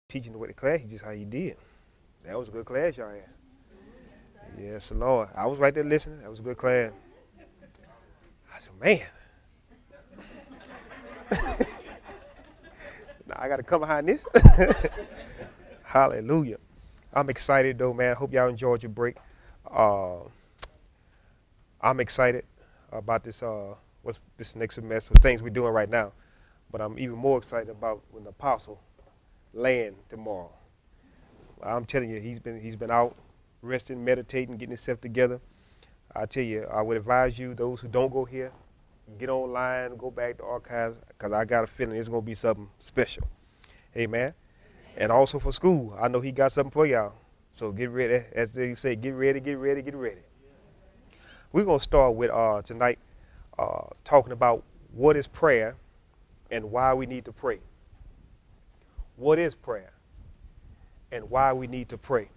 teaching the way the class, just how you did. That was a good class y'all had. Yes, Lord. I was right there listening. That was a good class. I said, man. Now I got to come behind this. Hallelujah. I'm excited, though, man. I hope y'all enjoyed your break. I'm excited about what's this next semester, things we're doing right now. But I'm even more excited about when the apostle land tomorrow. I'm telling you, he's been out resting, meditating, getting himself together. I tell you, I would advise you, those who don't go here, get online, go back to archives, because I got a feeling it's going to be something special. Amen. And also for school, I know he got something for y'all. So get ready. As they say, get ready, get ready, get ready. We're going to start with tonight talking about what is prayer and why we need to pray. What is prayer and why we need to pray?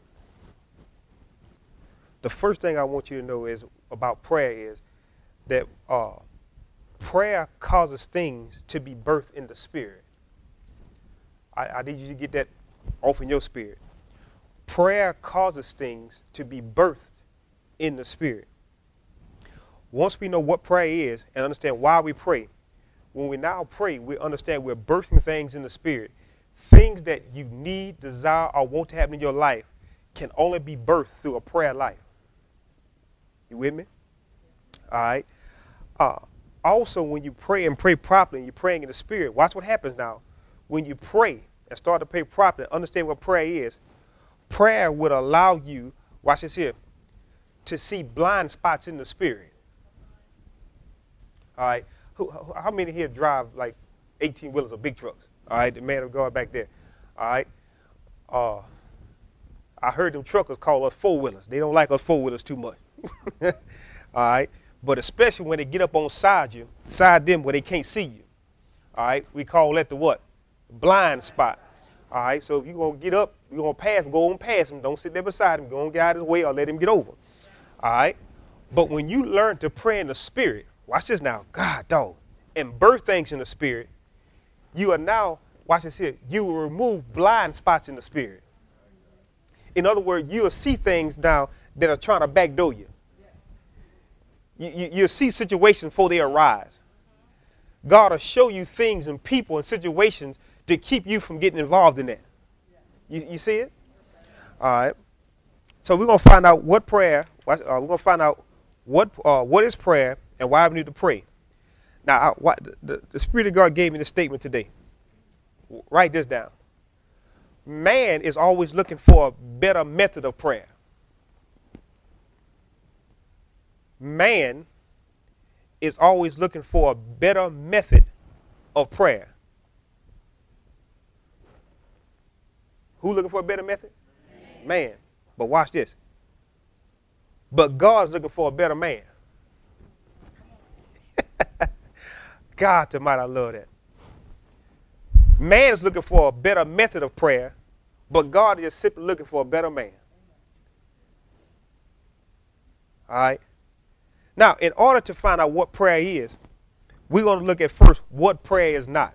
The first thing I want you to know is about prayer is that prayer causes things to be birthed in the spirit. I need you to get that off in your spirit. Prayer causes things to be birthed in the spirit. Once we know what prayer is and understand why we pray, when we now pray, we understand we're birthing things in the spirit. Things that you need, desire, or want to happen in your life can only be birthed through a prayer life. You with me? All right. Also, when you pray and pray properly and you're praying in the spirit, watch what happens now. When you pray and start to pray properly, understand what prayer is. Prayer would allow you, watch this here, to see blind spots in the spirit. All right. How many here drive like 18-wheelers or big trucks? All right. The man of God back there. All right. I heard them truckers call us four-wheelers. They don't like us four-wheelers too much. All right. But especially when they get up on side them where they can't see you. All right. We call that the what? Blind spot. All right. So if you're going to get up, you're going to pass him, go on past him. Don't sit there beside him. Go on, get out of his way or let him get over. All right. But when you learn to pray in the spirit, watch this now, God, dog, and birth things in the spirit, you are now, watch this here, you will remove blind spots in the spirit. In other words, you will see things now that are trying to backdoor you. You'll see situations before they arise. God will show you things and people and situations to keep you from getting involved in that. You see it? All right. So we're going to find out what prayer, we're going to find out what is prayer and why we need to pray. Now, the Spirit of God gave me this statement today. Write this down. Man is always looking for a better method of prayer. Man is always looking for a better method of prayer. Who looking for a better method? Man. But watch this. But God's looking for a better man. God Almighty, I love that. Man is looking for a better method of prayer, but God is simply looking for a better man. All right. Now, in order to find out what prayer is, we're going to look at first what prayer is not.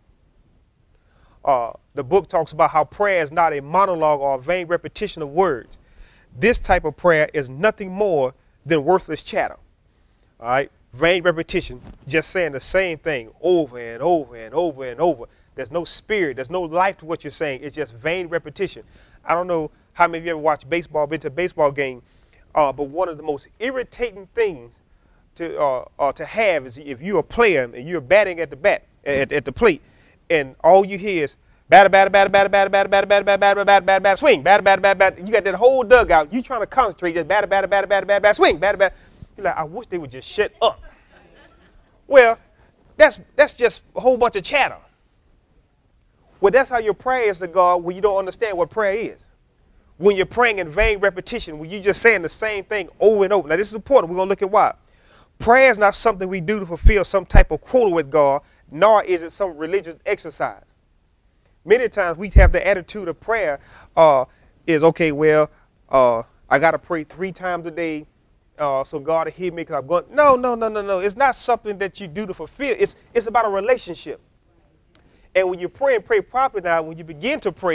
The book talks about how prayer is not a monologue or a vain repetition of words. This type of prayer is nothing more than worthless chatter. All right. Vain repetition, just saying the same thing over and over and over and over. There's no spirit. There's no life to what you're saying. It's just vain repetition. I don't know how many of you ever watched baseball, been to a baseball game, but one of the most irritating things to have is if you're a player and you're batting at the plate, and all you hear is batter, batter, batter, batter, batter, batter, batter, batter, batter, batter, batter, batter, batter, swing, batter, batter, batter, batter. You got that whole dugout. You trying to concentrate, just batter, batter, batter, batter, batter, batter, swing, batter, batter. You're like, I wish they would just shut up. Well, that's just a whole bunch of chatter. Well, that's how your prayer is to God when you don't understand what prayer is. When you're praying in vain repetition, when you're just saying the same thing over and over. Now, this is important. We're going to look at why. Prayer is not something we do to fulfill some type of quota with God, nor is it some religious exercise. Many times we have the attitude of prayer is, okay, well, I got to pray 3 times a day. So God will hear me because I'm going. No. It's not something that you do to fulfill. It's about a relationship. And when you pray and pray properly now, when you begin to pray,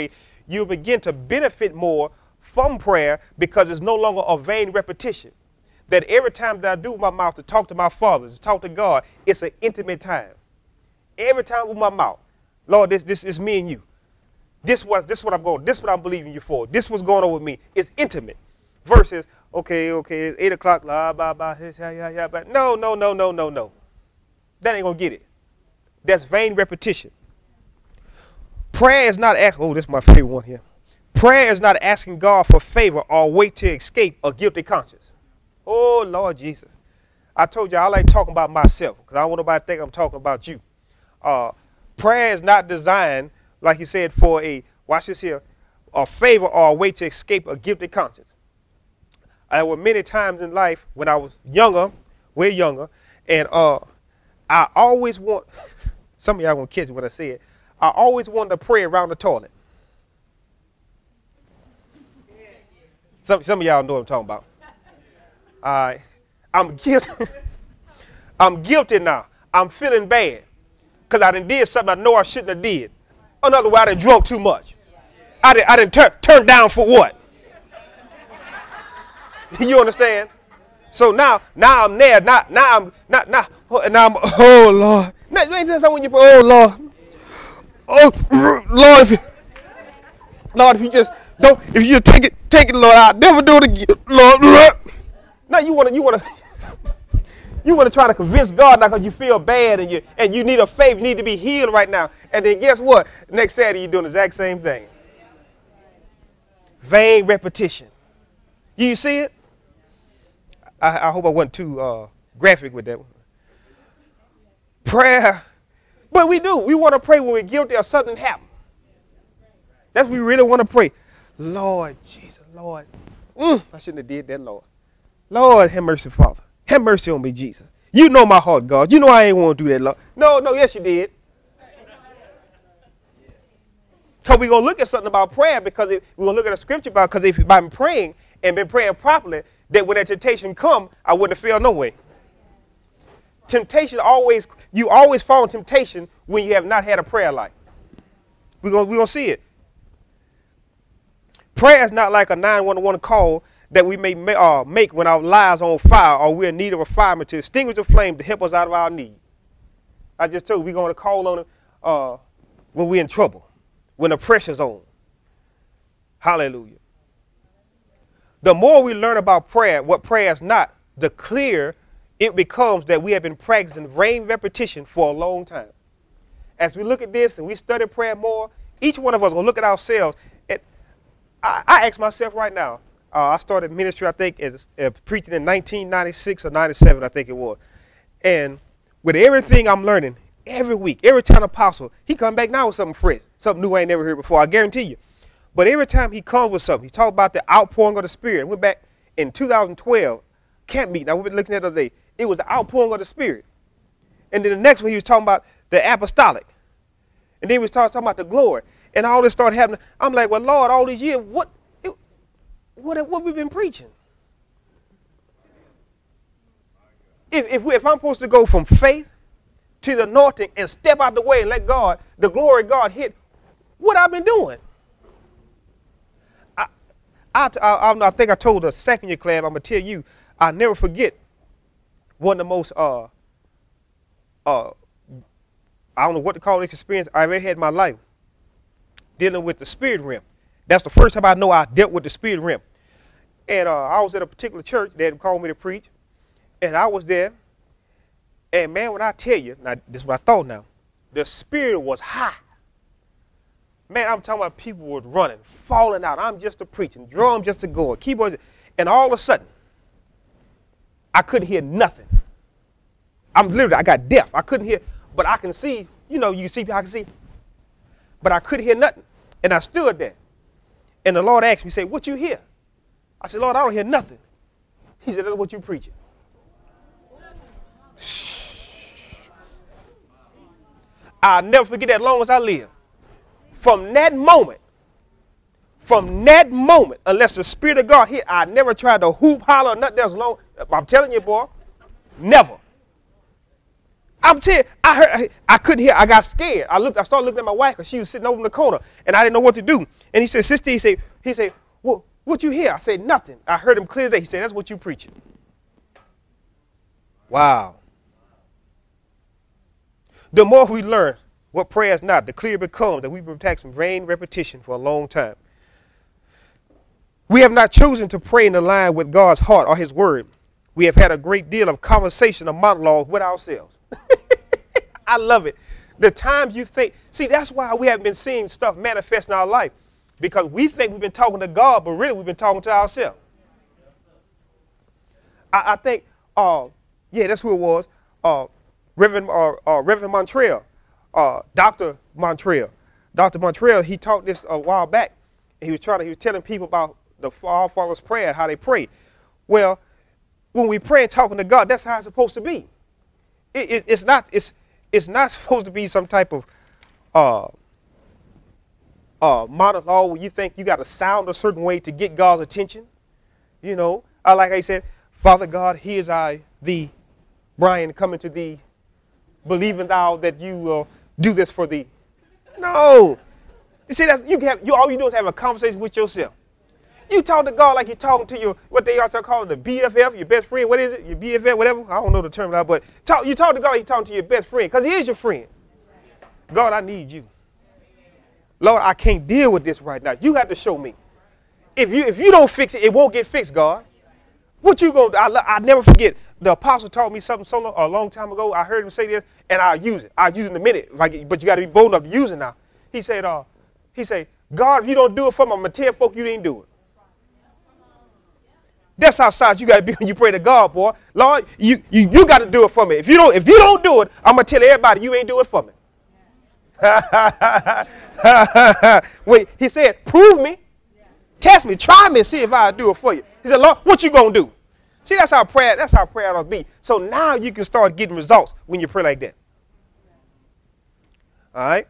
you'll begin to benefit more from prayer because it's no longer a vain repetition. That every time that I do with my mouth to talk to my Father, to talk to God, it's an intimate time. Every time with my mouth, Lord, this is me and you. This what I'm going. This what I'm believing you for. This what's going on with me. It's intimate. Versus, okay, it's 8 o'clock. Blah, blah, blah, yeah, but no. That ain't gonna get it. That's vain repetition. Prayer is not asking. Oh, this is my favorite one here. Prayer is not asking God for favor or wait to escape a guilty conscience. Oh, Lord Jesus. I told you I like talking about myself because I don't want nobody to think I'm talking about you. Prayer is not designed, like you said, for watch this here, a favor or a way to escape a guilty conscience. There were many times in life when I was younger, way younger, and I always want, some of y'all going to catch what I said, I always wanted to pray around the toilet. Some of y'all know what I'm talking about. All right. I'm guilty. I'm guilty now. I'm feeling bad because I done did something I know I shouldn't have did. In other words, I done drunk too much. I done turned down for what? You understand? So now I'm there. Now I'm oh Lord. Now, you ain't saying something when you pray, oh Lord. Oh Lord, if you just don't, if you take it, Lord, I'll never do it again. Lord. Now you wanna try to convince God now because you feel bad and you need a favor, you need to be healed right now. And then guess what? Next Saturday you're doing the exact same thing. Vain repetition. You see it? I hope I wasn't too graphic with that one. Prayer. But we do. We want to pray when we're guilty of something happened. That's what we really want to pray. Lord Jesus, Lord. I shouldn't have did that, Lord. Lord, have mercy, Father. Have mercy on me, Jesus. You know my heart, God. You know I ain't want to do that, Lord. No, yes, you did. Because we're going to look at something about prayer because we're going to look at a scripture about because if I've been praying and been praying properly, that when that temptation come, I wouldn't have failed no way. Temptation you always fall in temptation when you have not had a prayer life. We're gonna see it. Prayer is not like a 911 call that we may make when our lives are on fire or we're in need of a fireman to extinguish the flame to help us out of our need. I just told you we're going to call on it when we're in trouble, when the pressure's on. Hallelujah. The more we learn about prayer, what prayer is not, the clearer it becomes that we have been practicing vain repetition for a long time. As we look at this and we study prayer more, each one of us will look at ourselves. And I ask myself right now, I started ministry, I think, preaching in 1996 or 97, I think it was. And with everything I'm learning, every week, every time apostle, he come back now with something fresh, something new I ain't never heard before, I guarantee you. But every time he comes with something, he talks about the outpouring of the Spirit. Went back in 2012, camp meeting, I went looking at the other day. It was the outpouring of the Spirit. And then the next one, he was talking about the apostolic. And then he was talking about the glory. And all this started happening. I'm like, well, Lord, all these years, what have we been preaching? If I'm supposed to go from faith to the anointing and step out the way and let God, the glory of God hit, what I've been doing? I think I told the second year class, I'm going to tell you, I'll never forget one of the most, I don't know what to call this experience I ever had in my life, dealing with the spirit realm. That's the first time I know I dealt with the spirit realm. And I was at a particular church. They had called me to preach. And I was there. And, man, when I tell you, now this is what I thought now, the spirit was high. Man, I'm talking about people were running, falling out. I'm just a preaching, drum just a going, keyboards. And all of a sudden, I couldn't hear nothing. I got deaf. I couldn't hear, but I can see, you see, I can see. But I couldn't hear nothing. And I stood there. And the Lord asked me, say, what you hear? I said, Lord, I don't hear nothing. He said, that's what you preaching. I'll never forget that as long as I live. From that moment, unless the Spirit of God hit, I never tried to hoop, holler, or nothing else long. I'm telling you, boy, never. I'm telling you, I couldn't hear. I got scared. I started looking at my wife because she was sitting over in the corner, and I didn't know what to do. And he said, sister, he said, well, what you hear? I said, nothing. I heard him clear as day. He said, that's what you preaching. Wow. The more we learn what prayer is not, the clearer it becomes that we've been practicing vain repetition for a long time. We have not chosen to pray in line with God's heart or his word. We have had a great deal of conversation or monologues with ourselves. I love it. The times you think, see, that's why we haven't been seeing stuff manifest in our life, because we think we've been talking to God, but really we've been talking to ourselves. I think, that's who it was, Reverend Montreal, Dr. Montreal. Dr. Montreal, he taught this a while back. He was telling people about the Our Father's prayer, how they pray. Well, when we pray and talking to God, that's how it's supposed to be. It's not supposed to be some type of monologue where you think you got to sound a certain way to get God's attention. You know, like I said, Father God, here's thee, Brian, coming to thee, believing thou that you will do this for thee. No. You see, all you do is have a conversation with yourself. You talk to God like you're talking to your, what they also call it, the BFF, your best friend. What is it? Your BFF, whatever. I don't know the term now, but you talk to God like you're talking to your best friend, because he is your friend. God, I need you. Lord, I can't deal with this right now. You have to show me. If you don't fix it, it won't get fixed, God. What you going to do? I never forget. The apostle taught me something a long time ago. I heard him say this, and I'll use it. I'll use it in a minute. But you got to be bold enough to use it now. He said, God, if you don't do it for me, I'm going to tell folk you didn't do it. That's how serious you got to be when you pray to God, boy. Lord, you got to do it for me. If you don't do it, I'm going to tell everybody you ain't do it for me. Wait, he said, prove me. Test me. Try me and see if I'll do it for you. He said, Lord, what you going to do? See, that's how prayer ought to be. So now you can start getting results when you pray like that. All right?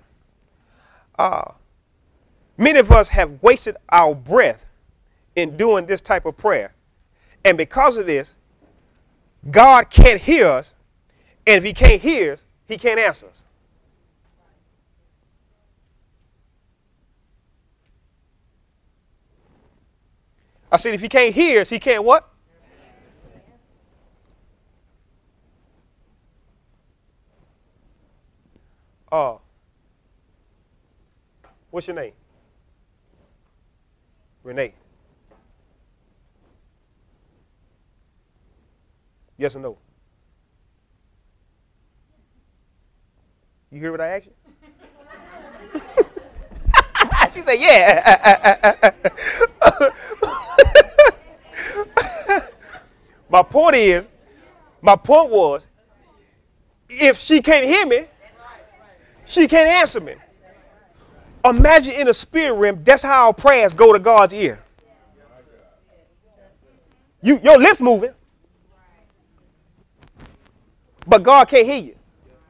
Many of us have wasted our breath in doing this type of prayer. And because of this, God can't hear us. And if he can't hear us, he can't answer us. I said, if he can't hear us, he can't what? What's your name? Renee. Yes or no? You hear what I asked you? She said, yeah. My point was, if she can't hear me, she can't answer me. Imagine in the spirit realm, that's how our prayers go to God's ear. Your lips moving, but God can't hear you.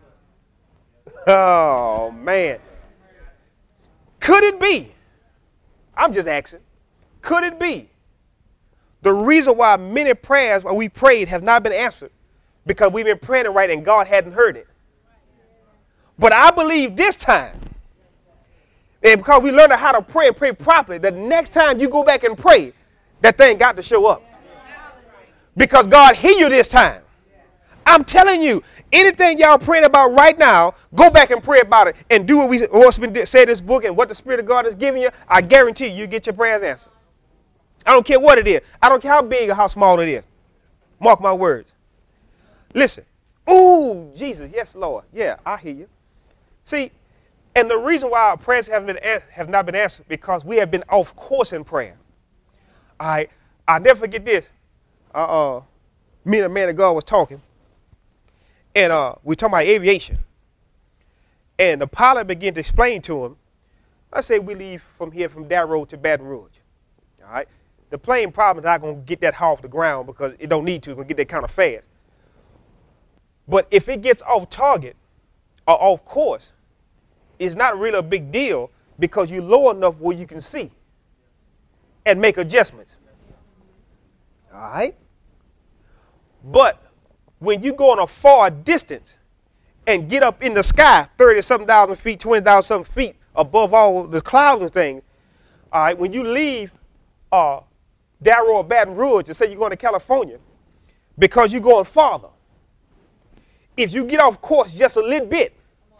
Oh, man. Could it be? I'm just asking. Could it be the reason why many prayers we prayed have not been answered? Because we've been praying it right and God hadn't heard it. But I believe this time, and because we learned how to pray and pray properly, the next time you go back and pray, that thing got to show up. Because God hear you this time. I'm telling you, anything y'all praying about right now, go back and pray about it and do what's been said in this book and what the Spirit of God is giving you. I guarantee you get your prayers answered. I don't care what it is. I don't care how big or how small it is. Mark my words. Listen. Ooh, Jesus. Yes, Lord. Yeah, I hear you. See, and the reason why our prayers have not been answered because we have been off course in prayer. I'll never forget this. Me and a man of God was talking. And we talking about aviation. And the pilot began to explain to him, let's say we leave from here from Darrow Road to Baton Rouge. All right? The plane probably not going to get that high off the ground because it don't need to. It's going to get that kind of fast. But if it gets off target or off course, it's not really a big deal because you're low enough where you can see and make adjustments. All right? But when you go on a far distance and get up in the sky 30-something thousand feet, 20,000 something feet above all the clouds and things. All right, when you leave Darrow or Baton Rouge and say you're going to California because you're going farther, if you get off course just a little bit,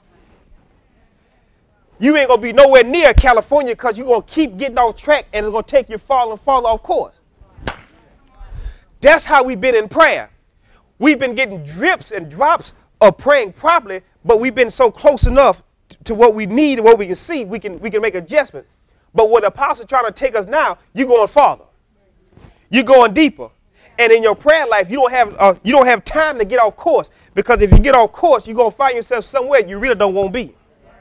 you ain't going to be nowhere near California because you're going to keep getting off track and it's going to take you farther and farther off course. That's how we've been in prayer. We've been getting drips and drops of praying properly, but we've been so close enough to what we need and what we can see, we can make adjustments. But what the apostle trying to take us now, you're going farther. You're going deeper. And in your prayer life, you don't have time to get off course, because if you get off course, you're going to find yourself somewhere you really don't want to be.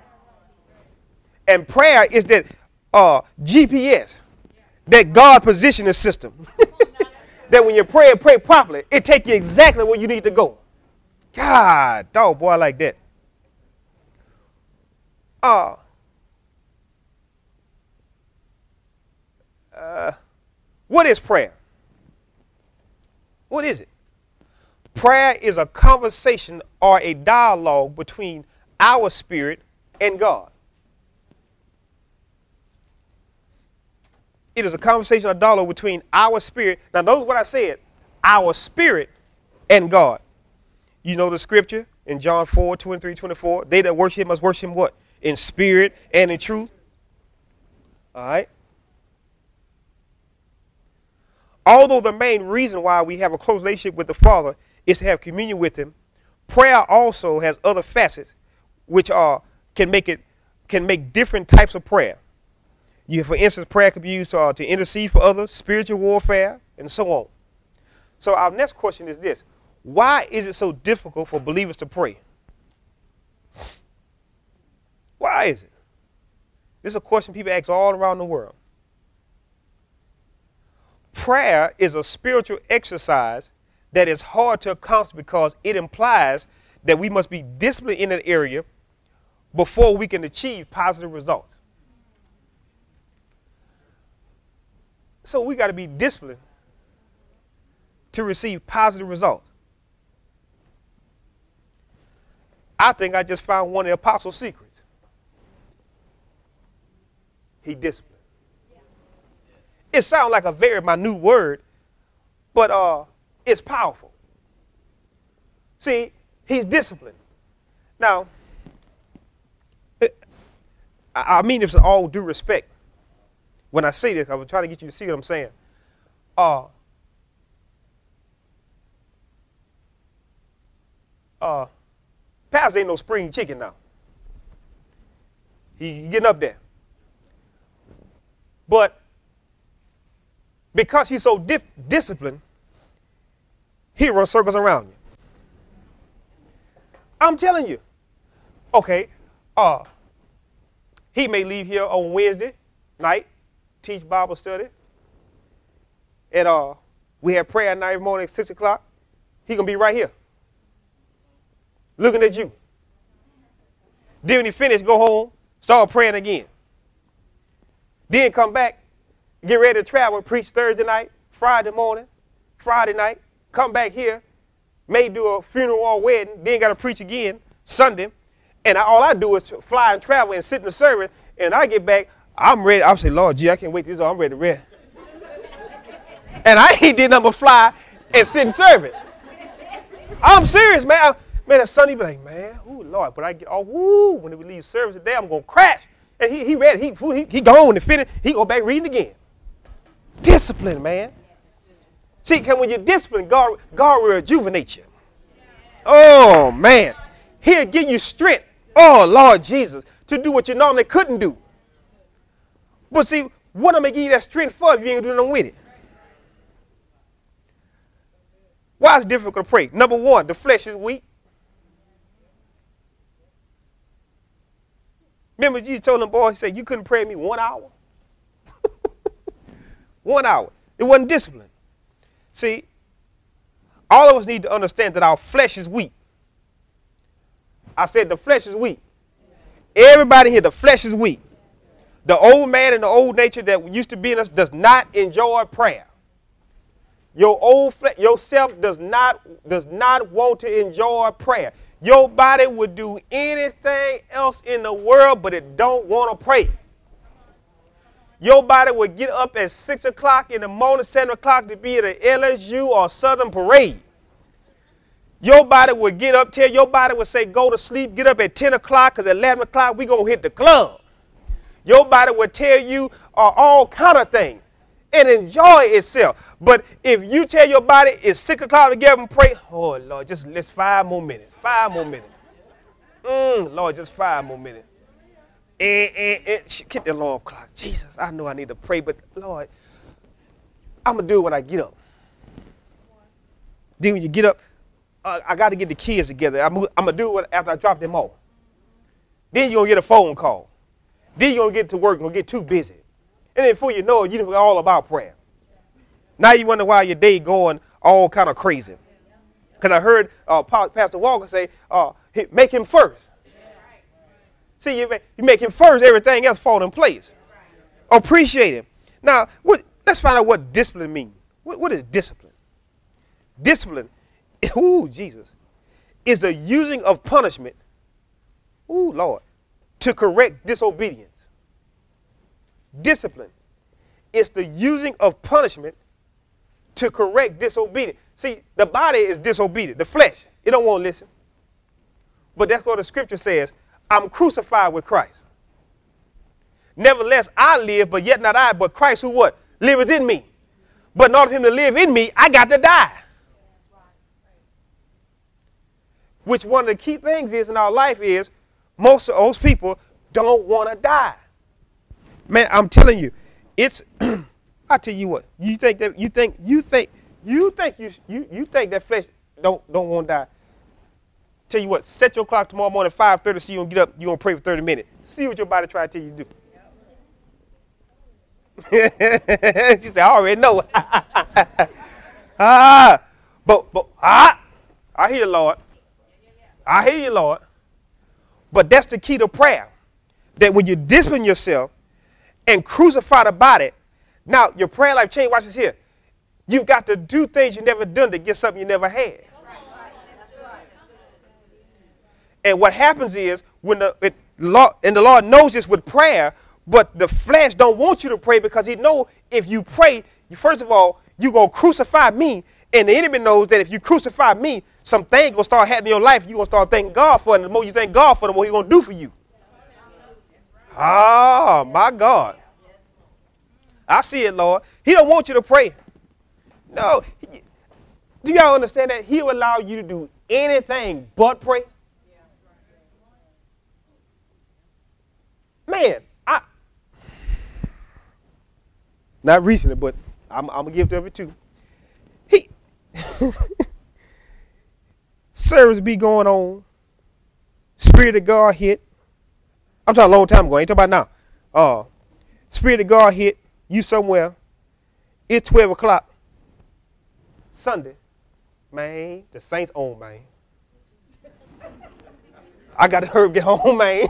And prayer is that GPS, that God positioning system. That when you pray properly, it takes you exactly where you need to go. God, dog, boy, I like that. What is prayer? What is it? Prayer is a conversation or a dialogue between our spirit and God. It is a conversation or dialogue between our spirit. Now, notice what I said. Our spirit and God. You know the scripture in John 4, 23, 24. They that worship him must worship him what? In spirit and in truth. All right. Although the main reason why we have a close relationship with the Father is to have communion with him, prayer also has other facets which can make different types of prayer. For instance, prayer could be used to intercede for others, spiritual warfare, and so on. So our next question is this. Why is it so difficult for believers to pray? Why is it? This is a question people ask all around the world. Prayer is a spiritual exercise that is hard to accomplish because it implies that we must be disciplined in an area before we can achieve positive results. So we got to be disciplined to receive positive results. I think I just found one of the apostles' secrets. He disciplined. It sounds like a very minute word, but it's powerful. See, he's disciplined. Now, I mean this with all due respect. When I say this, I'm trying to get you to see what I'm saying. Pastor ain't no spring chicken now. He's getting up there. But because he's so disciplined, he runs circles around you. I'm telling you. Okay, he may leave here on Wednesday night, teach Bible study, and we have prayer night every morning at 6 o'clock. He gonna be right here, looking at you. Then when he finish, go home, start praying again. Then come back, get ready to travel, preach Thursday night, Friday morning, Friday night, come back here, may do a funeral or a wedding, then got to preach again Sunday. And all I do is fly and travel and sit in the service, and I get back, I'm ready. I'll say, Lord, gee, I can't wait. I'm ready to rest. And I ain't did nothing but fly and sit in service. I'm serious, man. Man, that Sunday be like, man, ooh, Lord, but I get all, woo, when we leave service today, I'm going to crash. And he ready. He gone and finish. He go back reading again. Discipline, man. See, because when you're disciplined, God will rejuvenate you. Oh, man. He'll give you strength, oh, Lord Jesus, to do what you normally couldn't do. But see, what am I give you that strength for if you ain't doing nothing with it? Why is it difficult to pray? Number one, the flesh is weak. Remember Jesus told them boys, he said, you couldn't pray me 1 hour? 1 hour. It wasn't discipline. See, all of us need to understand that our flesh is weak. I said the flesh is weak. Everybody here, the flesh is weak. The old man and the old nature that used to be in us does not enjoy prayer. Your old flesh, yourself does not want to enjoy prayer. Your body would do anything else in the world, but it don't want to pray. Your body would get up at 6 o'clock in the morning, 7 o'clock to be at an LSU or Southern parade. Your body would get up, tell your body would say, go to sleep, get up at 10 o'clock, because at 11 o'clock, we're going to hit the club. Your body would tell you all kind of things and enjoy itself. But if you tell your body it's 6 o'clock to get up and pray, oh, Lord, let's 5 more minutes, 5 more minutes. Lord, just 5 more minutes. Get the alarm clock. Jesus, I know I need to pray, but Lord, I'm going to do it when I get up. Then when you get up, I got to get the kids together. I'm going to do it after I drop them off. Then you're going to get a phone call. Then you're going to get to work and get too busy. And then before you know it, you forget all about prayer. Now you wonder why your day going all kind of crazy. Because I heard Pastor Walker say, make him first. See, you make him first, everything else fall in place. Appreciate him. Now, let's find out what discipline means. What is discipline? Discipline, Jesus, is the using of punishment, Lord, to correct disobedience. Discipline is the using of punishment to correct disobedience. See, the body is disobedient. The flesh, it don't want to listen. But that's what the scripture says. I'm crucified with Christ. Nevertheless, I live, but yet not I, but Christ who what? Liveth in me. But in order for him to live in me, I got to die. Which one of the key things is in our life is most of those people don't want to die. Man, I'm telling you, it's I tell you what, you think that flesh don't want to die. Tell you what, set your clock tomorrow morning at 5:30 so you don't get up, you're going to pray for 30 minutes. See what your body try to tell you to do. She said, I already know. I hear you, Lord. I hear you, Lord. But that's the key to prayer. That when you discipline yourself and crucify the body, now your prayer life change. Watch this here. You've got to do things you never done to get something you never had. And what happens is when the Lord knows this with prayer, but the flesh don't want you to pray because he know if you pray, first of all, you're going to crucify me. And the enemy knows that if you crucify me, some things going to start happening in your life. You're going to start thanking God for it. And the more you thank God for it, the more he's going to do for you. Oh, my God. I see it, Lord. He don't want you to pray. No. Do y'all understand that? He'll allow you to do anything but pray. Man, not recently, but I'm going to give it to every two. Service be going on. Spirit of God hit. I'm talking a long time ago. I ain't talking about now. Spirit of God hit. You somewhere. It's 12 o'clock. Sunday. Man, the Saints on, man. I got to hurry get home, man.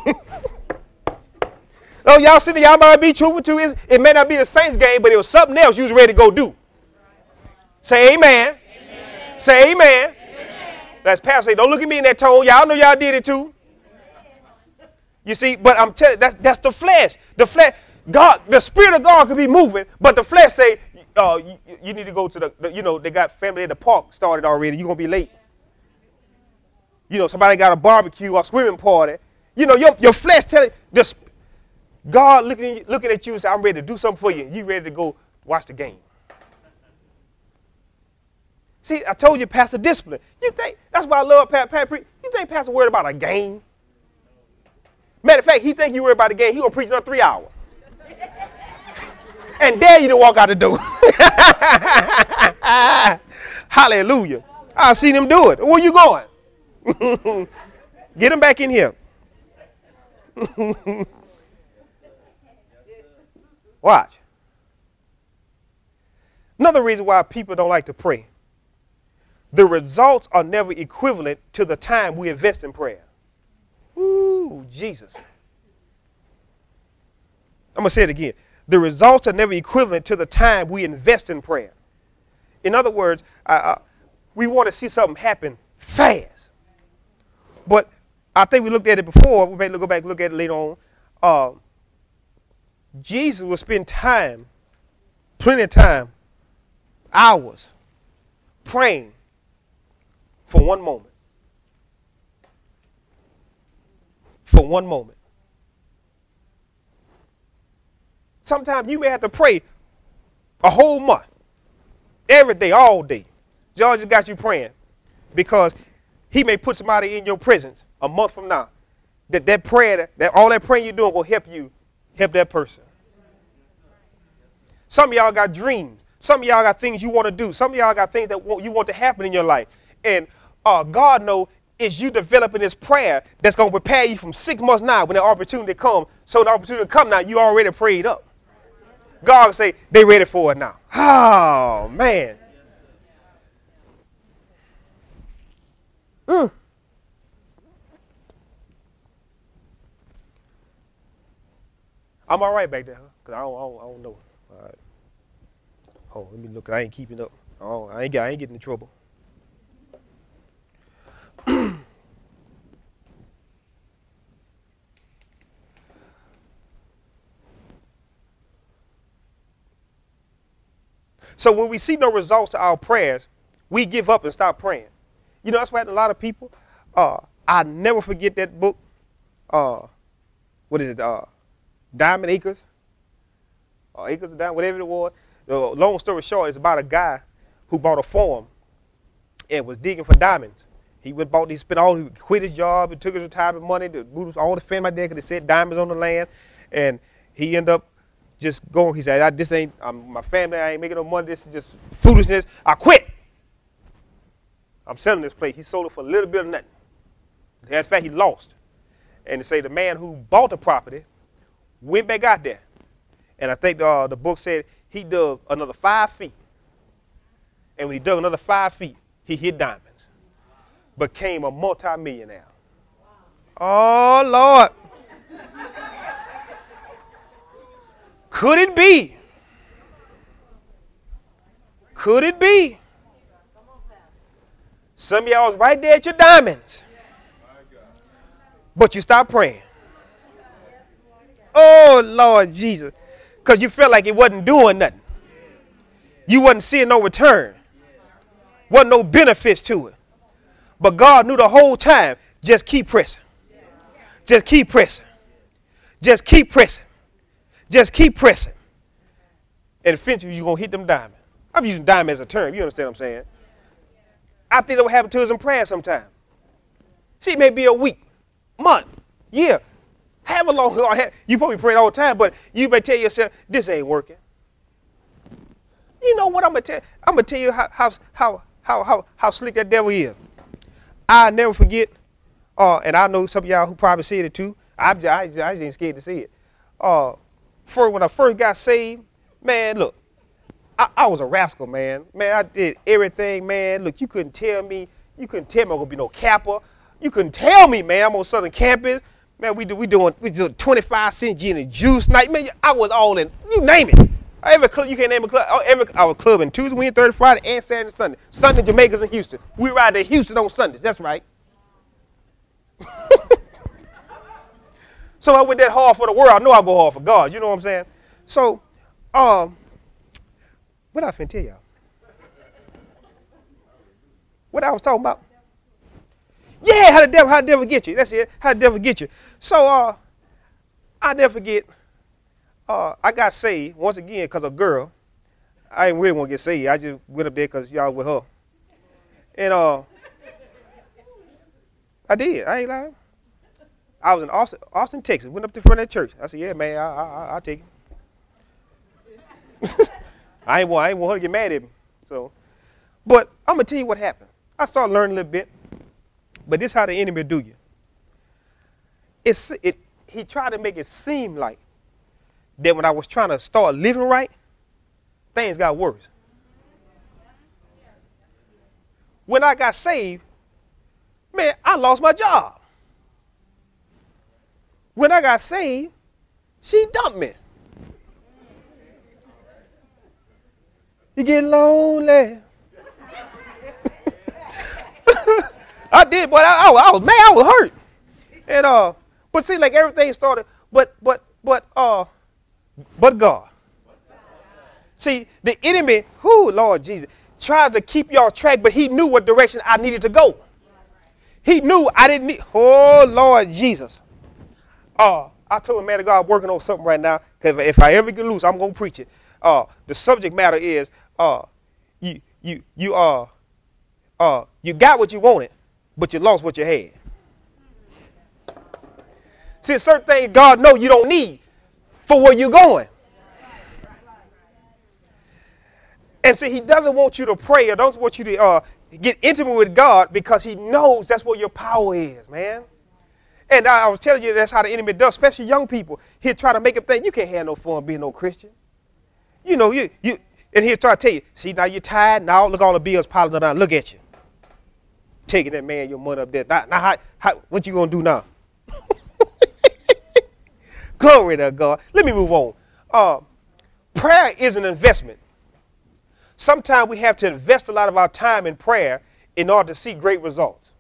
Oh, y'all sitting, y'all might be truthful to it. It may not be the Saints game, but it was something else you was ready to go do. Say amen. Amen. Say amen. Amen. That's Pastor say, don't look at me in that tone. Y'all know y'all did it too. You see, but I'm telling you, that's the flesh. The flesh, God, the Spirit of God could be moving, but the flesh say, you need to go to they got family at the park started already. You're going to be late. Somebody got a barbecue or swimming party. Your flesh telling this. God looking at you and say, I'm ready to do something for you. You ready to go watch the game. See, I told you, Pastor discipline. You think, that's why I love Pat preach. You think Pastor worried about a game? Matter of fact, he think you worried about the game. He going to preach another 3 hours. And dare you to walk out the door. Hallelujah. I've seen him do it. Where you going? Get him back in here. Watch. Another reason why people don't like to pray. The results are never equivalent to the time we invest in prayer. Ooh, Jesus. I'm going to say it again. The results are never equivalent to the time we invest in prayer. In other words, we want to see something happen fast. But I think we looked at it before. We may go back and look at it later on. Jesus will spend time, plenty of time, hours, praying for one moment. For one moment. Sometimes you may have to pray a whole month, every day, all day. George just got you praying because he may put somebody in your presence a month from now. That prayer, that all that praying you're doing will help you, help that person. Some of y'all got dreams. Some of y'all got things you want to do. Some of y'all got things that you want to happen in your life. And God knows it's you developing this prayer that's going to prepare you from 6 months now when the opportunity comes. So the opportunity come now, you already prayed up. God will say, they ready for it now. Oh, man. I'm all right back there, huh? Because I don't know. All right. Oh, let me look. I ain't keeping up. Oh, I ain't getting in trouble. So when we see no results to our prayers, we give up and stop praying. You know, that's what happened to a lot of people. I never forget that book. What is it? Diamond Acres. Acres of Diamond, whatever it was. Long story short, it's about a guy who bought a farm and was digging for diamonds. He quit his job, and took his retirement money, all the family there because they said diamonds on the land, and he ended up just going. He said, "This ain't my family. I ain't making no money. This is just foolishness. I quit. I'm selling this place." He sold it for a little bit of nothing. In fact, he lost. And they say the man who bought the property went back out there, and I think the book said he dug another 5 feet. And when he dug another 5 feet, he hit diamonds. Became a multimillionaire. Oh, Lord. Could it be? Could it be? Some of y'all was right there at your diamonds. But you stopped praying. Oh, Lord Jesus. Because you felt like it wasn't doing nothing. You wasn't seeing no return. Wasn't no benefits to it. But God knew the whole time, just keep pressing. Just keep pressing. Just keep pressing. Just keep pressing. And eventually you're going to hit them diamonds. I'm using diamond as a term. You understand what I'm saying? I think that will happen to us in prayer sometime. See, it may be a week, month, year. However long you probably pray all the time, but you may tell yourself, this ain't working. You know what I'm gonna tell you? I'm gonna tell you how slick that devil is. I never forget, and I know some of y'all who probably said it too. I ain't scared to say it. When I first got saved, man, look, I was a rascal, man. Man, I did everything, man. Look, you couldn't tell me I'm gonna be no capper. You couldn't tell me, man, I'm on Southern Campus. Man, we doing 25-cent gin and juice night. Man, I was all in. You name it. Every club, you can't name a club. Our club in Tuesday, Wednesday, Thursday, Friday, and Saturday and Sunday. Sunday, Jamaica's in Houston. We ride to Houston on Sundays. That's right. So I went that hard for the world. I know I go hard for God. You know what I'm saying? So, what I finna tell y'all? What I was talking about? Yeah, how the devil get you? That's it. How the devil get you? So, I never forget. I got saved once again because of a girl. I didn't really want to get saved. I just went up there because y'all with her. And I did. I ain't lying. I was in Austin, Texas. Went up to front of that church. I said, yeah, man, I'll take it. I ain't want her to get mad at me. So, but I'm going to tell you what happened. I started learning a little bit. But this is how the enemy do you. He tried to make it seem like that when I was trying to start living right, things got worse. When I got saved, man, I lost my job. When I got saved, she dumped me. You get lonely. I did, but I was mad. I was hurt. And but see, like everything started, but God. See, the enemy, Lord Jesus, tries to keep you off track, but he knew what direction I needed to go. He knew I didn't need, oh, Lord Jesus. I told him, man of God, I'm working on something right now, because if I ever get loose, I'm going to preach it. The subject matter is, you got what you wanted, but you lost what you had. See, certain things God knows you don't need for where you're going. And see, he doesn't want you to pray or doesn't want you to get intimate with God because he knows that's where your power is, man. And I was telling you that's how the enemy does, especially young people. He'll try to make them think you can't have no fun being no Christian. You know, and he'll try to tell you, see, now you're tired. Now look all the bills piling up. Look at you. Taking that man your money up there. Now what you going to do now? Glory to God. Let me move on. Prayer is an investment. Sometimes we have to invest a lot of our time in prayer in order to see great results.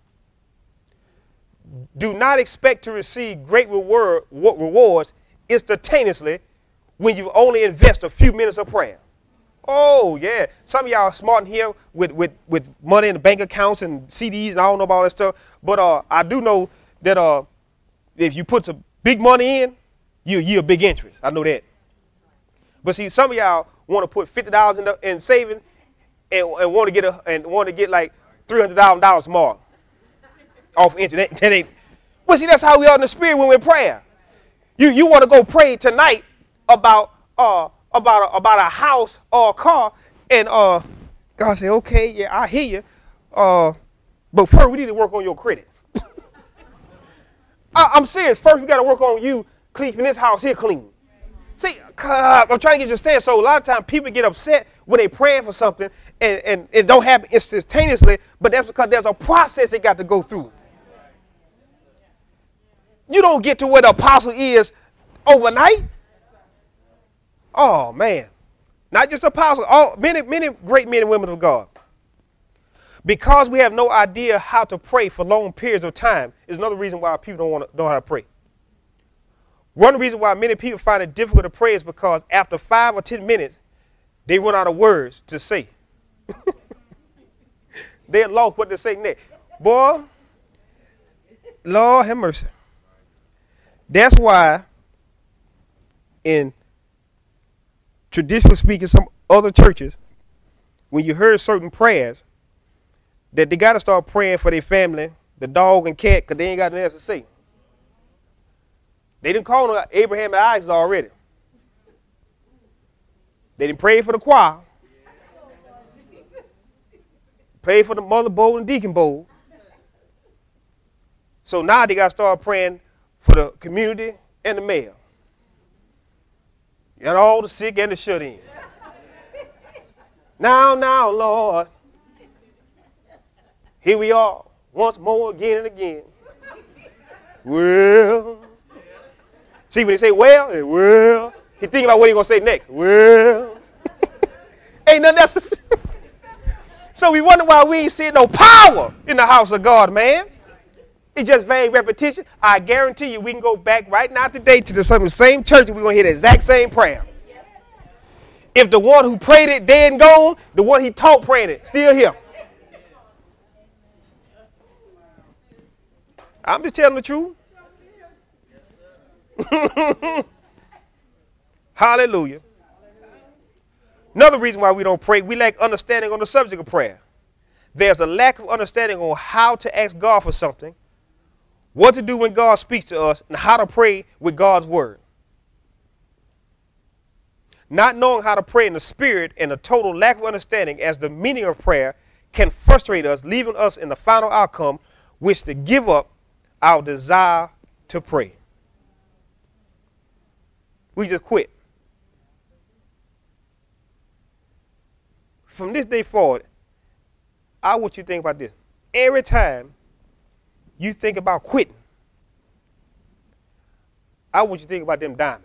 Do not expect to receive great rewards instantaneously when you only invest a few minutes of prayer. Oh, yeah. Some of y'all are smart in here with money in the bank accounts and CDs and I don't know about all that stuff. But I do know that if you put some big money in, you're a big interest. I know that. But see, some of y'all want to put $50 in savings and want to get like $300,000 more off interest. That ain't. Well, see, that's how we are in the spirit when we're in prayer. You want to go pray tonight about a house or a car, and God say, okay, yeah, I hear you. But first we need to work on your credit. I'm serious. First we got to work on you keeping this house here clean. See, I'm trying to get you to understand. So a lot of times people get upset when they praying for something and it don't happen instantaneously, but that's because there's a process they got to go through. You don't get to where the apostle is overnight. Oh, man. Not just apostles, many great men and women of God. Because we have no idea how to pray for long periods of time is another reason why people don't want to know how to pray. One reason why many people find it difficult to pray is because after 5 or 10 minutes, they run out of words to say. They're lost what to say next. Boy, Lord have mercy. That's why in traditionally speaking, some other churches, when you heard certain prayers, that they got to start praying for their family, the dog and cat, because they ain't got nothing else to say. They didn't call them Abraham and Isaac already. They didn't pray for the choir. Pray for the mother bowl and deacon bowl. So now they got to start praying for the community and the mayor. And all the sick and the shut in. Now, Lord. Here we are, once more, again and again. Well. See, when they say well, he thinking about what he going to say next. Well. Ain't nothing else to say. So we wonder why we ain't seeing no power in the house of God, man. It's just vain repetition. I guarantee you we can go back right now today to the same church and we're going to hear the exact same prayer. If the one who prayed it dead and gone, the one he taught praying it, still here. I'm just telling the truth. Hallelujah. Another reason why we don't pray, we lack understanding on the subject of prayer. There's a lack of understanding on how to ask God for something, what to do when God speaks to us, and how to pray with God's word. Not knowing how to pray in the spirit and a total lack of understanding as the meaning of prayer can frustrate us, leaving us in the final outcome, which to give up our desire to pray. We just quit. From this day forward, I want you to think about this. Every time you think about quitting, I want you to think about them diamonds.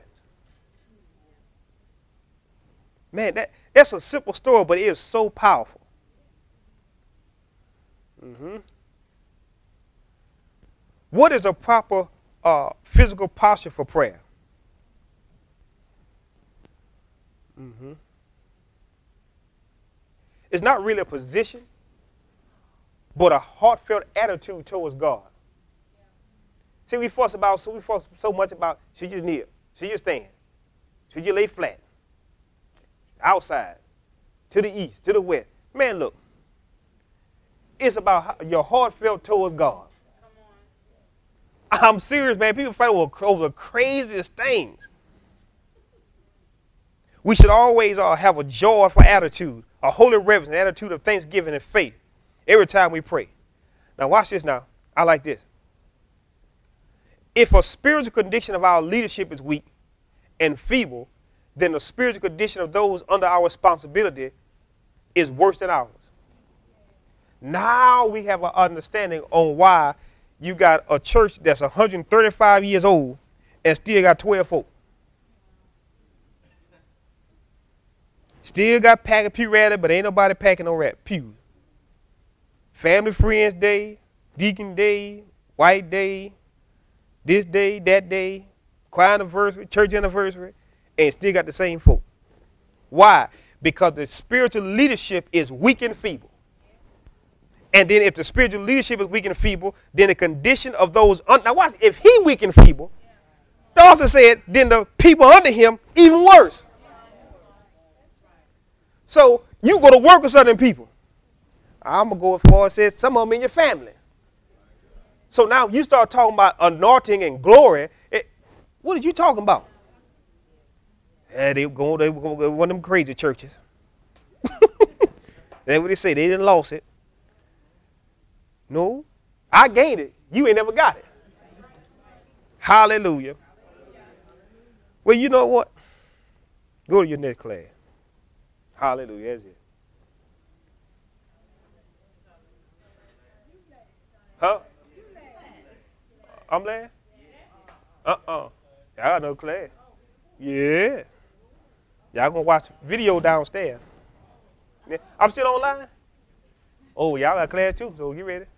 Man, that's a simple story, but it is so powerful. What is a proper physical posture for prayer? It's not really a position, but a heartfelt attitude towards God. See, we fuss so much about, should you kneel? Should you stand? Should you lay flat? Outside, to the east, to the west. Man, look. It's about your heartfelt towards God. I'm serious, man. People fight over the craziest things. We should always have a joyful attitude, a holy reverence, an attitude of thanksgiving and faith every time we pray. Now watch this now. I like this. If a spiritual condition of our leadership is weak and feeble, then the spiritual condition of those under our responsibility is worse than ours. Now we have an understanding on why you got a church that's 135 years old and still got 12 folk. Still got packing pew rattle, but ain't nobody packing no pews. Family Friends Day, Deacon Day, White Day, this day, that day, choir anniversary, church anniversary, and still got the same folk. Why? Because the spiritual leadership is weak and feeble. And then if the spiritual leadership is weak and feeble, then the condition of those, now watch, if he weak and feeble, the author said, then the people under him even worse. So you go to work with certain people. I'm going to go as far as says some of them in your family. So now you start talking about anointing and glory. What are you talking about? They were going to one of them crazy churches. That's what they say. They didn't lose it. No, I gained it. You ain't never got it. Hallelujah. Well, you know what? Go to your next class. Hallelujah. That's it. Huh? I'm glad? Y'all got no class. Yeah. Y'all gonna watch video downstairs. Yeah. I'm still online? Oh, y'all got class too, so get ready.